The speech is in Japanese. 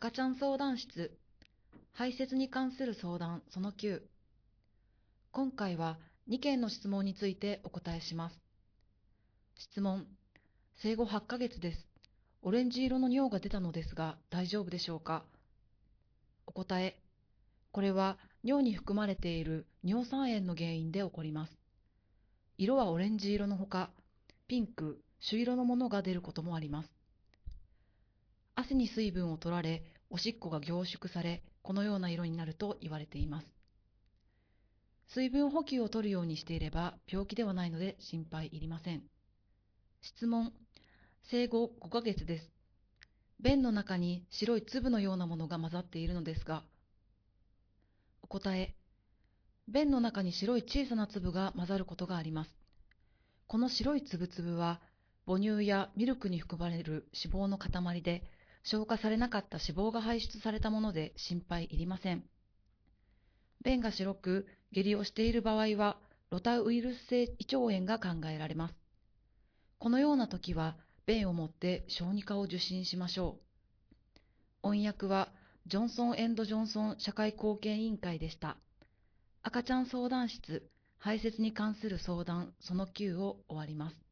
赤ちゃん相談室、排泄に関する相談その9。今回は2件の質問についてお答えします。質問、生後8ヶ月です。オレンジ色の尿が出たのですが大丈夫でしょうか。お答え、これは尿に含まれている尿酸塩の原因で起こります。色はオレンジ色のほか、ピンク、朱色のものが出ることもあります。汗に水分を取られ、おしっこが凝縮され、このような色になると言われています。水分補給を取るようにしていれば病気ではないので心配いりません。質問、生後5ヶ月です。便の中に白い粒のようなものが混ざっているのですが。お答え、便の中に白い小さな粒が混ざることがあります。この白い粒々は母乳やミルクに含まれる脂肪の塊で、消化されなかった脂肪が排出されたもので心配いりません。便が白く下痢をしている場合はロタウイルス性胃腸炎が考えられます。このような時は便を持って小児科を受診しましょう。翻訳はジョンソン・ジョンソン社会貢献委員会でした。赤ちゃん相談室、排泄に関する相談その9を終わります。